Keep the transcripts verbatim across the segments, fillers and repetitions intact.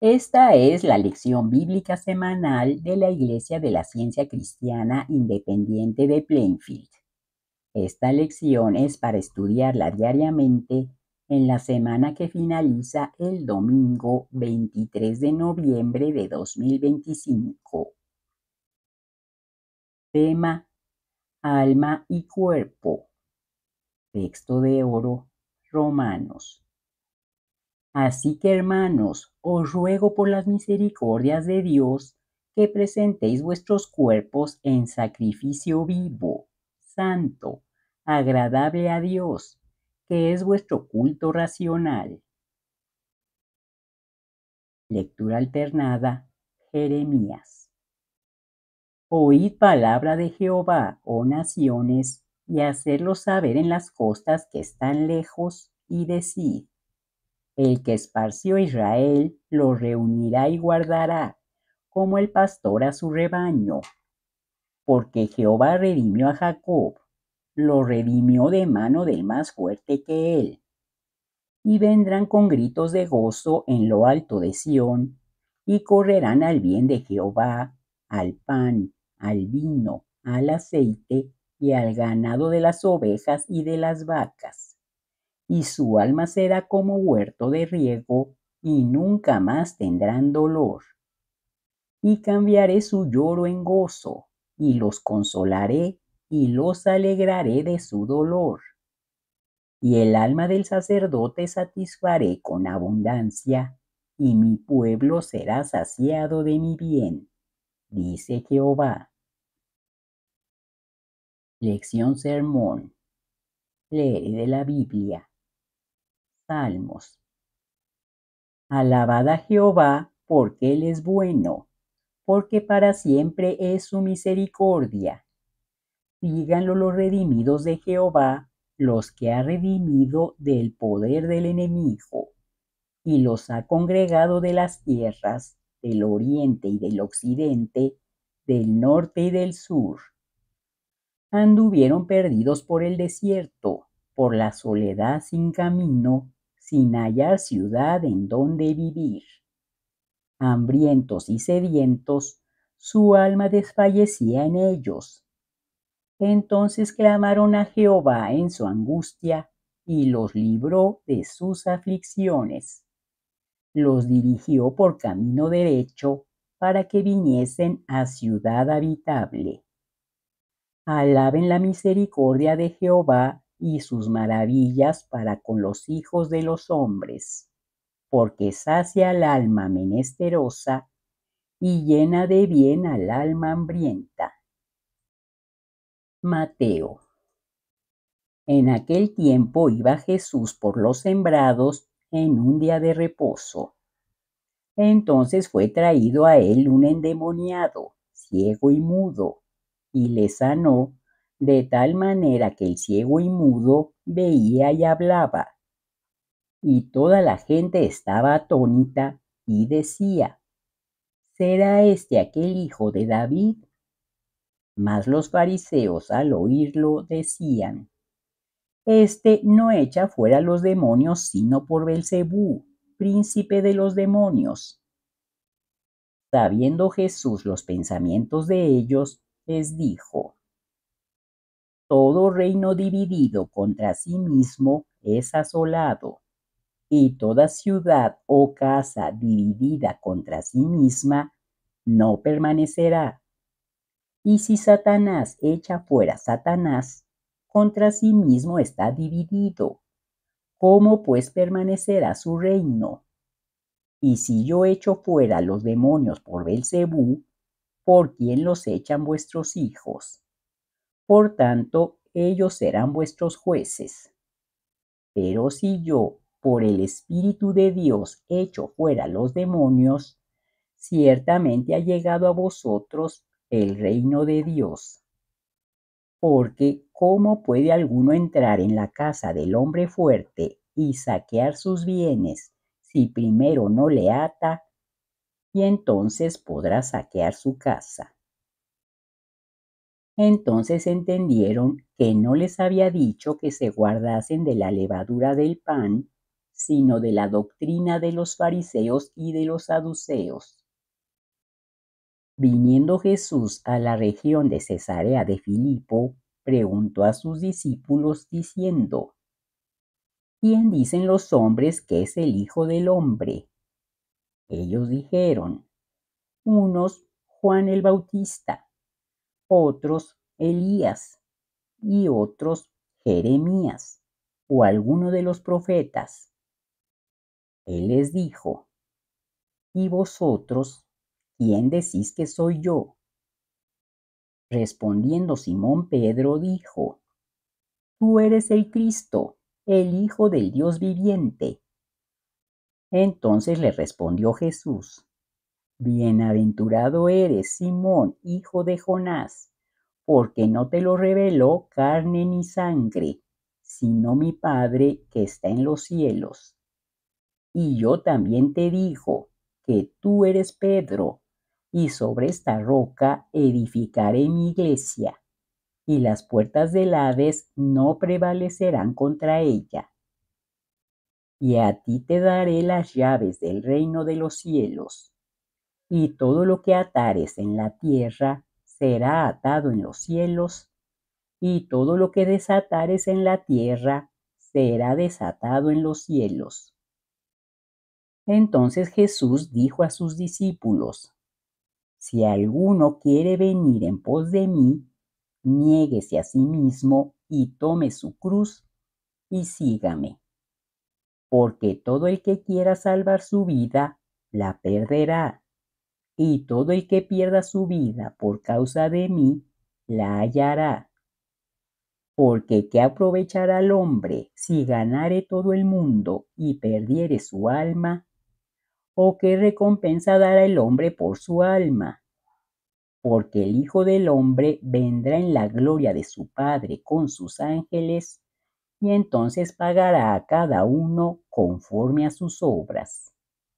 Esta es la lección bíblica semanal de la Iglesia de la Ciencia Cristiana Independiente de Plainfield. Esta lección es para estudiarla diariamente en la semana que finaliza el domingo veintitrés de noviembre de dos mil veinticinco. Tema: alma y cuerpo. Texto de oro, Romanos. Así que, hermanos, os ruego por las misericordias de Dios que presentéis vuestros cuerpos en sacrificio vivo, santo, agradable a Dios, que es vuestro culto racional. Lectura alternada, Jeremías. Oíd palabra de Jehová, oh naciones, y hacedlo saber en las costas que están lejos, y decid: el que esparció Israel lo reunirá y guardará, como el pastor a su rebaño. Porque Jehová redimió a Jacob, lo redimió de mano del más fuerte que él. Y vendrán con gritos de gozo en lo alto de Sión, y correrán al bien de Jehová, al pan, al vino, al aceite, y al ganado de las ovejas y de las vacas. Y su alma será como huerto de riego, y nunca más tendrán dolor. Y cambiaré su lloro en gozo, y los consolaré, y los alegraré de su dolor. Y el alma del sacerdote satisfaré con abundancia, y mi pueblo será saciado de mi bien, dice Jehová. Lección sermón. Leer de la Biblia. Salmos. Alabad a Jehová, porque Él es bueno, porque para siempre es su misericordia. Díganlo los redimidos de Jehová, los que ha redimido del poder del enemigo, y los ha congregado de las tierras, del oriente y del occidente, del norte y del sur. Anduvieron perdidos por el desierto, por la soledad sin camino, sin hallar ciudad en donde vivir. Hambrientos y sedientos, su alma desfallecía en ellos. Entonces clamaron a Jehová en su angustia, y los libró de sus aflicciones. Los dirigió por camino derecho, para que viniesen a ciudad habitable. Alaben la misericordia de Jehová y sus maravillas para con los hijos de los hombres, porque sacia al alma menesterosa y llena de bien al alma hambrienta. Mateo. En aquel tiempo iba Jesús por los sembrados en un día de reposo. Entonces fue traído a él un endemoniado, ciego y mudo, y le sanó, de tal manera que el ciego y mudo veía y hablaba. Y toda la gente estaba atónita y decía: ¿será este aquel hijo de David? Mas los fariseos, al oírlo, decían: este no echa fuera los demonios sino por Belcebú, príncipe de los demonios. Sabiendo Jesús los pensamientos de ellos, les dijo: todo reino dividido contra sí mismo es asolado, y toda ciudad o casa dividida contra sí misma no permanecerá. Y si Satanás echa fuera a Satanás, contra sí mismo está dividido. ¿Cómo pues permanecerá su reino? Y si yo echo fuera los demonios por Belcebú, ¿por quién los echan vuestros hijos? Por tanto, ellos serán vuestros jueces. Pero si yo, por el Espíritu de Dios, echo fuera los demonios, ciertamente ha llegado a vosotros el reino de Dios. Porque ¿cómo puede alguno entrar en la casa del hombre fuerte y saquear sus bienes si primero no le ata? Y entonces podrá saquear su casa. Entonces entendieron que no les había dicho que se guardasen de la levadura del pan, sino de la doctrina de los fariseos y de los saduceos. Viniendo Jesús a la región de Cesarea de Filipo, preguntó a sus discípulos diciendo: ¿Quién dicen los hombres que es el Hijo del Hombre? Ellos dijeron: unos Juan el Bautista, otros Elías, y otros Jeremías, o alguno de los profetas. Él les dijo: ¿Y vosotros, quién decís que soy yo? Respondiendo Simón Pedro dijo: Tú eres el Cristo, el Hijo del Dios viviente. Entonces le respondió Jesús: Bienaventurado eres, Simón, hijo de Jonás, porque no te lo reveló carne ni sangre, sino mi Padre que está en los cielos. Y yo también te digo que tú eres Pedro, y sobre esta roca edificaré mi iglesia, y las puertas del Hades no prevalecerán contra ella. Y a ti te daré las llaves del reino de los cielos, y todo lo que atares en la tierra será atado en los cielos, y todo lo que desatares en la tierra será desatado en los cielos. Entonces Jesús dijo a sus discípulos: Si alguno quiere venir en pos de mí, niéguese a sí mismo y tome su cruz y sígame. Porque todo el que quiera salvar su vida, la perderá, y todo el que pierda su vida por causa de mí, la hallará. Porque ¿qué aprovechará el hombre si ganare todo el mundo y perdiere su alma? ¿O qué recompensa dará el hombre por su alma? Porque el Hijo del Hombre vendrá en la gloria de su Padre con sus ángeles, y entonces pagará a cada uno conforme a sus obras.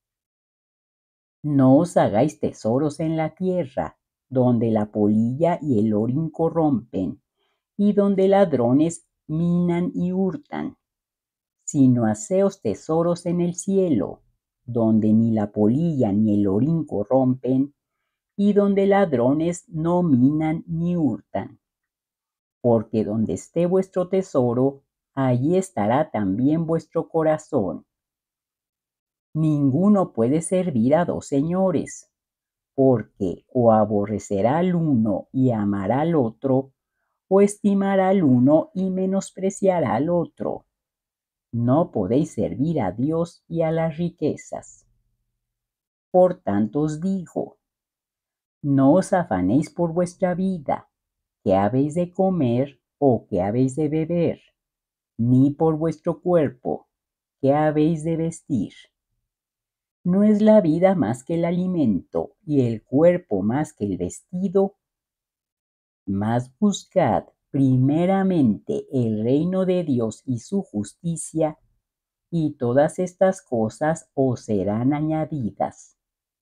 No os hagáis tesoros en la tierra, donde la polilla y el orín corrompen, y donde ladrones minan y hurtan, sino haceos tesoros en el cielo, donde ni la polilla ni el orín corrompen, y donde ladrones no minan ni hurtan. Porque donde esté vuestro tesoro, allí estará también vuestro corazón. Ninguno puede servir a dos señores, porque o aborrecerá al uno y amará al otro, o estimará al uno y menospreciará al otro. No podéis servir a Dios y a las riquezas. Por tanto os digo, no os afanéis por vuestra vida, qué habéis de comer o qué habéis de beber, ni por vuestro cuerpo, qué habéis de vestir. ¿No es la vida más que el alimento y el cuerpo más que el vestido? Mas buscad primeramente el reino de Dios y su justicia, y todas estas cosas os serán añadidas.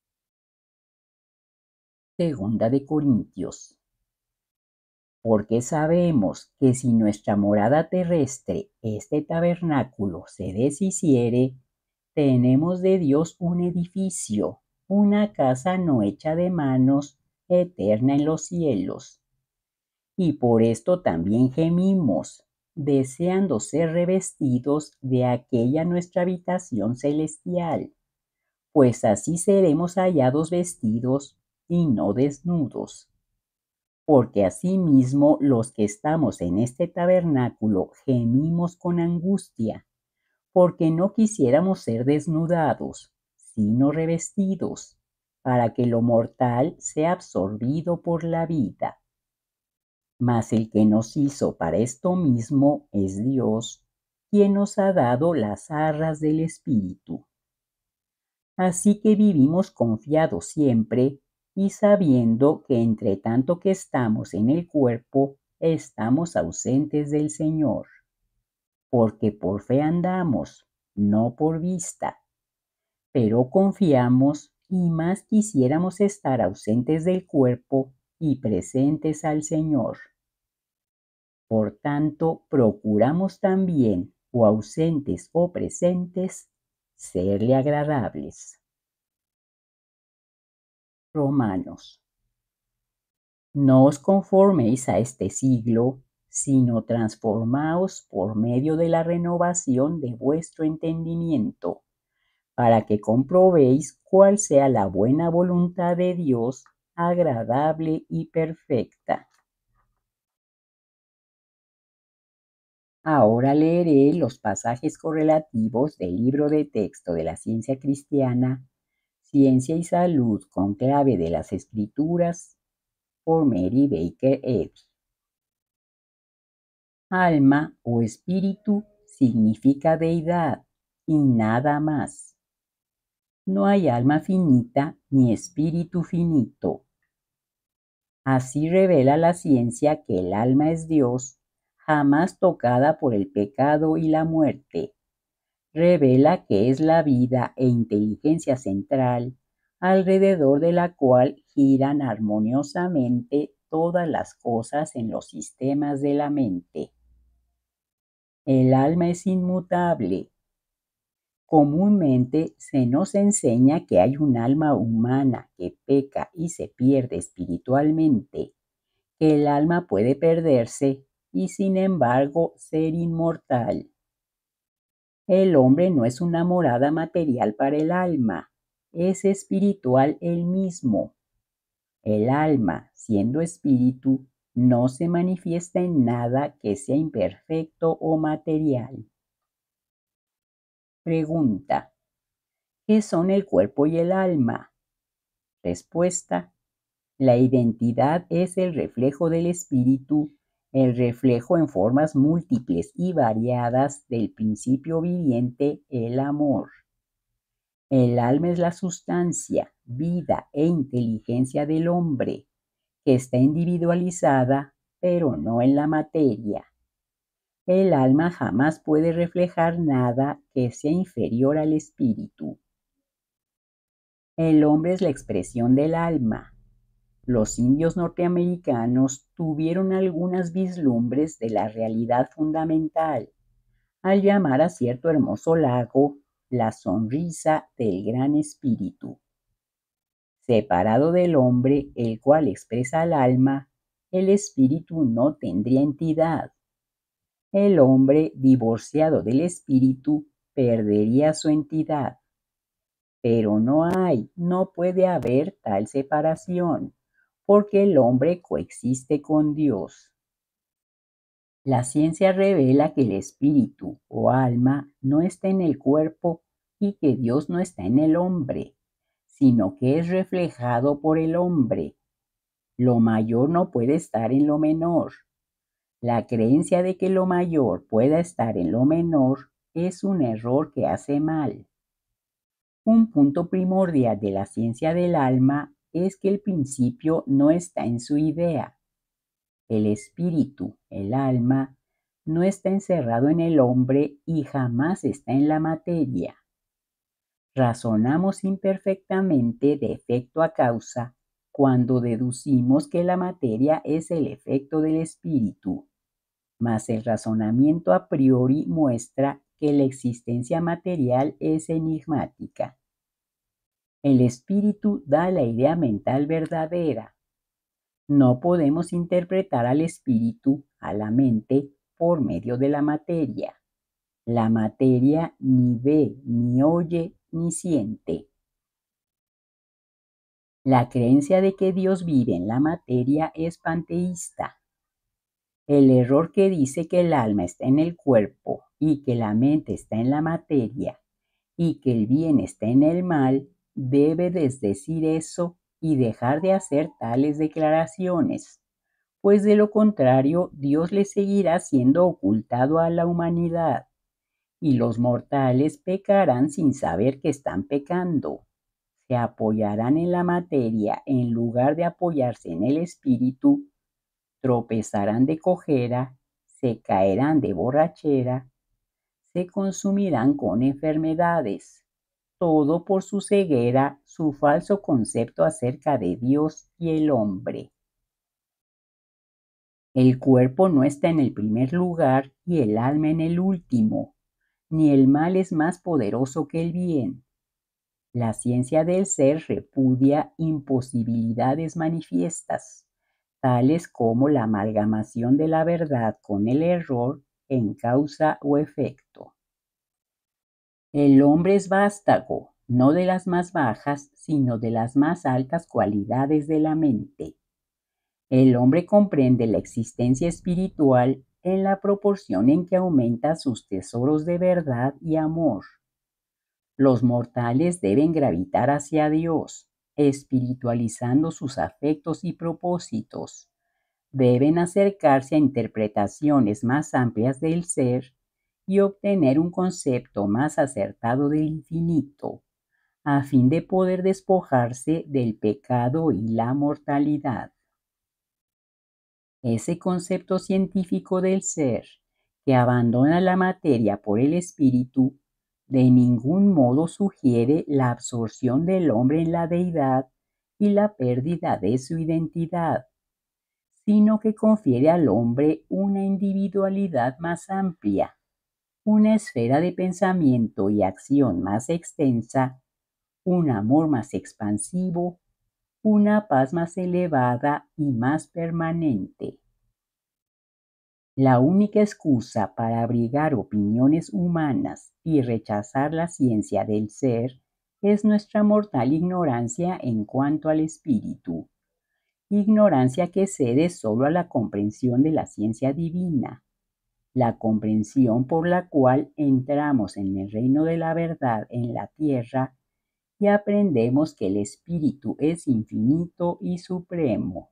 Segunda de Corintios. Porque sabemos que si nuestra morada terrestre, este tabernáculo, se deshiciere, tenemos de Dios un edificio, una casa no hecha de manos, eterna en los cielos. Y por esto también gemimos, deseando ser revestidos de aquella nuestra habitación celestial, pues así seremos hallados vestidos y no desnudos. Porque asimismo los que estamos en este tabernáculo gemimos con angustia, porque no quisiéramos ser desnudados, sino revestidos, para que lo mortal sea absorbido por la vida. Mas el que nos hizo para esto mismo es Dios, quien nos ha dado las arras del Espíritu. Así que vivimos confiados siempre y sabiendo que entre tanto que estamos en el cuerpo, estamos ausentes del Señor. Porque por fe andamos, no por vista. Pero confiamos y más quisiéramos estar ausentes del cuerpo y presentes al Señor. Por tanto, procuramos también o ausentes o presentes, serle agradables. Romanos. No os conforméis a este siglo, sino transformaos por medio de la renovación de vuestro entendimiento, para que comprobéis cuál sea la buena voluntad de Dios, agradable y perfecta. Ahora leeré los pasajes correlativos del libro de texto de la ciencia cristiana, Ciencia y Salud con clave de las Escrituras, por Mary Baker Eddy. Alma o espíritu significa deidad y nada más. No hay alma finita ni espíritu finito. Así revela la ciencia que el alma es Dios, jamás tocada por el pecado y la muerte. Revela que es la vida e inteligencia central, alrededor de la cual giran armoniosamente todas las cosas en los sistemas de la mente. El alma es inmutable. Comúnmente se nos enseña que hay un alma humana que peca y se pierde espiritualmente, que el alma puede perderse y sin embargo ser inmortal. El hombre no es una morada material para el alma, es espiritual él mismo. El alma, siendo espíritu, no se manifiesta en nada que sea imperfecto o material. Pregunta: ¿qué son el cuerpo y el alma? Respuesta: la identidad es el reflejo del espíritu, el reflejo en formas múltiples y variadas del principio viviente, el amor. El alma es la sustancia, vida e inteligencia del hombre, que está individualizada, pero no en la materia. El alma jamás puede reflejar nada que sea inferior al espíritu. El hombre es la expresión del alma. Los indios norteamericanos tuvieron algunas vislumbres de la realidad fundamental, al llamar a cierto hermoso lago la sonrisa del Gran Espíritu. Separado del hombre, el cual expresa al alma, el espíritu no tendría entidad. El hombre divorciado del espíritu perdería su entidad. Pero no hay, no puede haber tal separación, porque el hombre coexiste con Dios. La ciencia revela que el espíritu o alma no está en el cuerpo y que Dios no está en el hombre, sino que es reflejado por el hombre. Lo mayor no puede estar en lo menor. La creencia de que lo mayor pueda estar en lo menor es un error que hace mal. Un punto primordial de la ciencia del alma es que el principio no está en su idea. El espíritu, el alma, no está encerrado en el hombre y jamás está en la materia. Razonamos imperfectamente de efecto a causa cuando deducimos que la materia es el efecto del espíritu, mas el razonamiento a priori muestra que la existencia material es enigmática. El espíritu da la idea mental verdadera. No podemos interpretar al espíritu, a la mente, por medio de la materia. La materia ni ve, ni oye, ni siente. La creencia de que Dios vive en la materia es panteísta. El error que dice que el alma está en el cuerpo y que la mente está en la materia y que el bien está en el mal, debe desdecir eso y dejar de hacer tales declaraciones, pues de lo contrario Dios le seguirá siendo ocultado a la humanidad y los mortales pecarán sin saber que están pecando. Se apoyarán en la materia en lugar de apoyarse en el espíritu, tropezarán de cojera, se caerán de borrachera, se consumirán con enfermedades, todo por su ceguera, su falso concepto acerca de Dios y el hombre. El cuerpo no está en el primer lugar y el alma en el último, ni el mal es más poderoso que el bien. La ciencia del ser repudia imposibilidades manifiestas, tales como la amalgamación de la verdad con el error en causa o efecto. El hombre es vástago, no de las más bajas, sino de las más altas cualidades de la mente. El hombre comprende la existencia espiritual en la proporción en que aumenta sus tesoros de verdad y amor. Los mortales deben gravitar hacia Dios, espiritualizando sus afectos y propósitos. Deben acercarse a interpretaciones más amplias del ser y obtener un concepto más acertado del infinito, a fin de poder despojarse del pecado y la mortalidad. Ese concepto científico del ser, que abandona la materia por el espíritu, de ningún modo sugiere la absorción del hombre en la deidad y la pérdida de su identidad, sino que confiere al hombre una individualidad más amplia, una esfera de pensamiento y acción más extensa, un amor más expansivo, una paz más elevada y más permanente. La única excusa para abrigar opiniones humanas y rechazar la ciencia del ser es nuestra mortal ignorancia en cuanto al espíritu, ignorancia que cede solo a la comprensión de la ciencia divina, la comprensión por la cual entramos en el reino de la verdad en la tierra y aprendemos que el espíritu es infinito y supremo.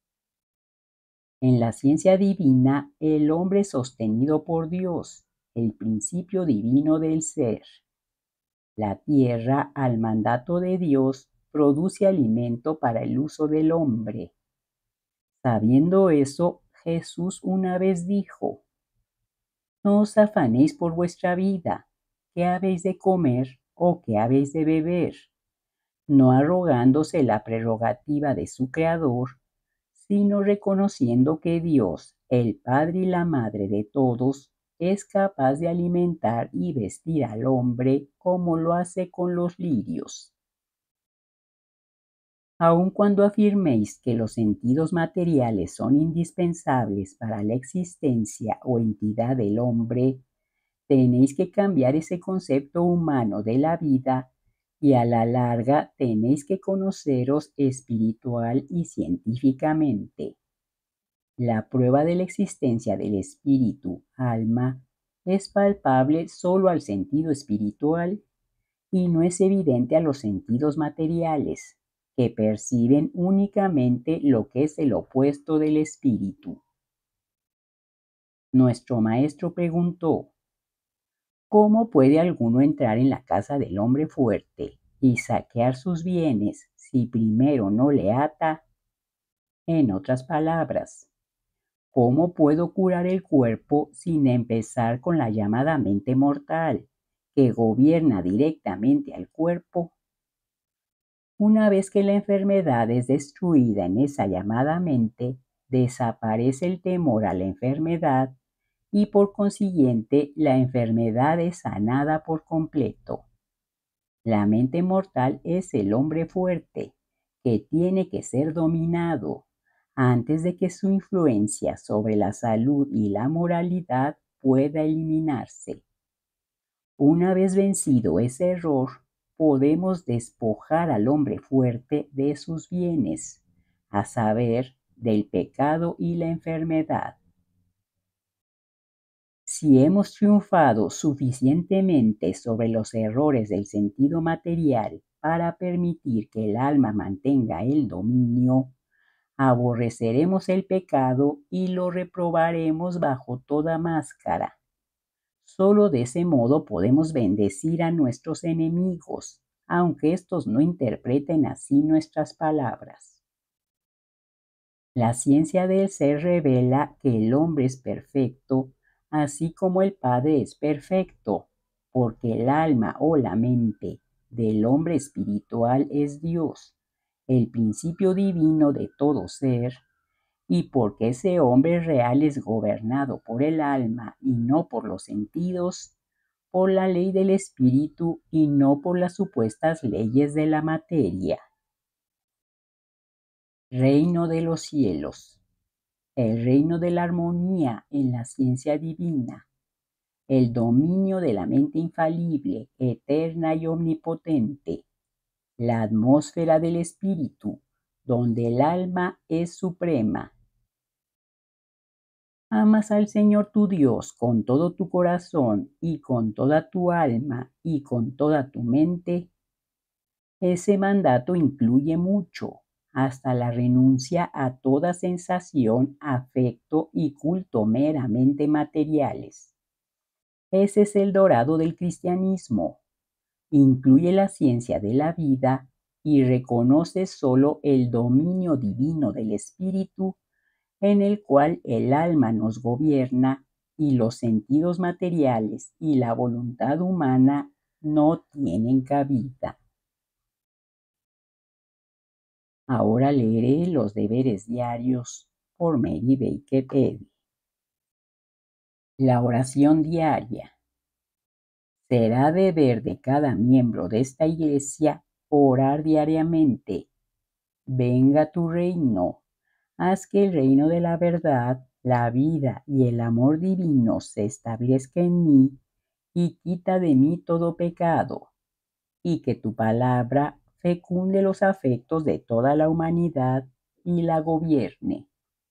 En la ciencia divina, el hombre es sostenido por Dios, el principio divino del ser. La tierra, al mandato de Dios, produce alimento para el uso del hombre. Sabiendo eso, Jesús una vez dijo: No os afanéis por vuestra vida, qué habéis de comer o qué habéis de beber, no arrogándose la prerrogativa de su Creador, sino reconociendo que Dios, el Padre y la Madre de todos, es capaz de alimentar y vestir al hombre como lo hace con los lirios. Aun cuando afirméis que los sentidos materiales son indispensables para la existencia o entidad del hombre, tenéis que cambiar ese concepto humano de la vida y a la larga tenéis que conoceros espiritual y científicamente. La prueba de la existencia del espíritu, alma, es palpable solo al sentido espiritual y no es evidente a los sentidos materiales, que perciben únicamente lo que es el opuesto del espíritu. Nuestro maestro preguntó: ¿Cómo puede alguno entrar en la casa del hombre fuerte y saquear sus bienes si primero no le ata? En otras palabras, ¿cómo puedo curar el cuerpo sin empezar con la llamada mente mortal, que gobierna directamente al cuerpo? Una vez que la enfermedad es destruida en esa llamada mente, desaparece el temor a la enfermedad y por consiguiente la enfermedad es sanada por completo. La mente mortal es el hombre fuerte, que tiene que ser dominado antes de que su influencia sobre la salud y la moralidad pueda eliminarse. Una vez vencido ese error, podemos despojar al hombre fuerte de sus bienes, a saber, del pecado y la enfermedad. Si hemos triunfado suficientemente sobre los errores del sentido material para permitir que el alma mantenga el dominio, aborreceremos el pecado y lo reprobaremos bajo toda máscara. Solo de ese modo podemos bendecir a nuestros enemigos, aunque éstos no interpreten así nuestras palabras. La ciencia del ser revela que el hombre es perfecto, así como el Padre es perfecto, porque el alma o la mente del hombre espiritual es Dios, el principio divino de todo ser, y porque ese hombre real es gobernado por el alma y no por los sentidos, por la ley del espíritu y no por las supuestas leyes de la materia. Reino de los cielos, el reino de la armonía en la ciencia divina, el dominio de la mente infalible, eterna y omnipotente, la atmósfera del espíritu, donde el alma es suprema. Amas al Señor tu Dios con todo tu corazón y con toda tu alma y con toda tu mente. Ese mandato incluye mucho, hasta la renuncia a toda sensación, afecto y culto meramente materiales. Ese es el dorado del cristianismo. Incluye la ciencia de la vida y reconoce solo el dominio divino del espíritu en el cual el alma nos gobierna y los sentidos materiales y la voluntad humana no tienen cabida. Ahora leeré los deberes diarios por Mary Baker Eddy. La oración diaria. Será deber de cada miembro de esta iglesia orar diariamente. Venga tu reino. Haz que el reino de la verdad, la vida y el amor divino se establezca en mí y quita de mí todo pecado, y que tu palabra fecunde los afectos de toda la humanidad y la gobierne.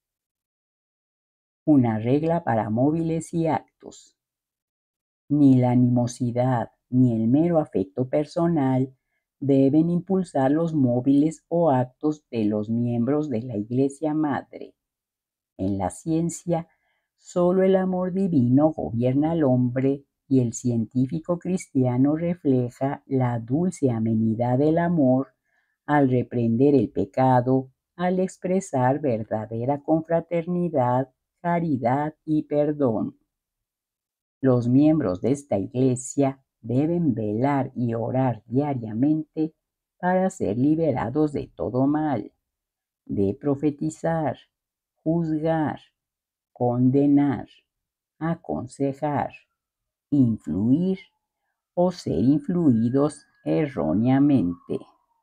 Una regla para móviles y actos. Ni la animosidad ni el mero afecto personal deben impulsar los móviles o actos de los miembros de la Iglesia Madre. En la ciencia, solo el amor divino gobierna al hombre y el científico cristiano refleja la dulce amenidad del amor al reprender el pecado, al expresar verdadera confraternidad, caridad y perdón. Los miembros de esta iglesia deben velar y orar diariamente para ser liberados de todo mal, de profetizar, juzgar, condenar, aconsejar, influir o ser influidos erróneamente.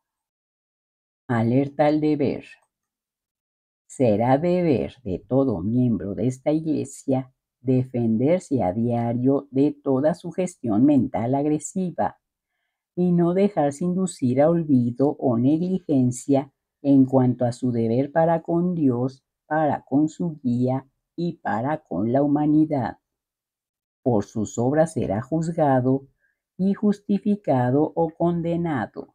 Alerta al deber. Será deber de todo miembro de esta iglesia defenderse a diario de toda sugestión mental agresiva y no dejarse inducir a olvido o negligencia en cuanto a su deber para con Dios, para con su guía y para con la humanidad. Por sus obras será juzgado y justificado o condenado.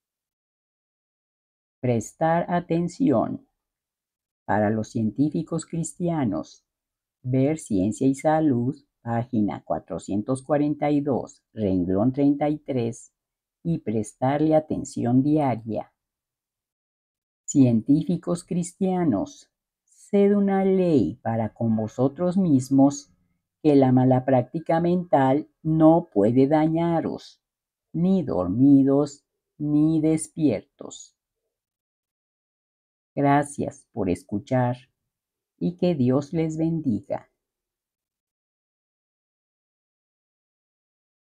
Prestar atención. Para los científicos cristianos, ver Ciencia y Salud, página cuatrocientos cuarenta y dos, renglón treinta y tres, y prestarle atención diaria. Científicos cristianos, sed una ley para con vosotros mismos que la mala práctica mental no puede dañaros, ni dormidos ni despiertos. Gracias por escuchar y que Dios les bendiga.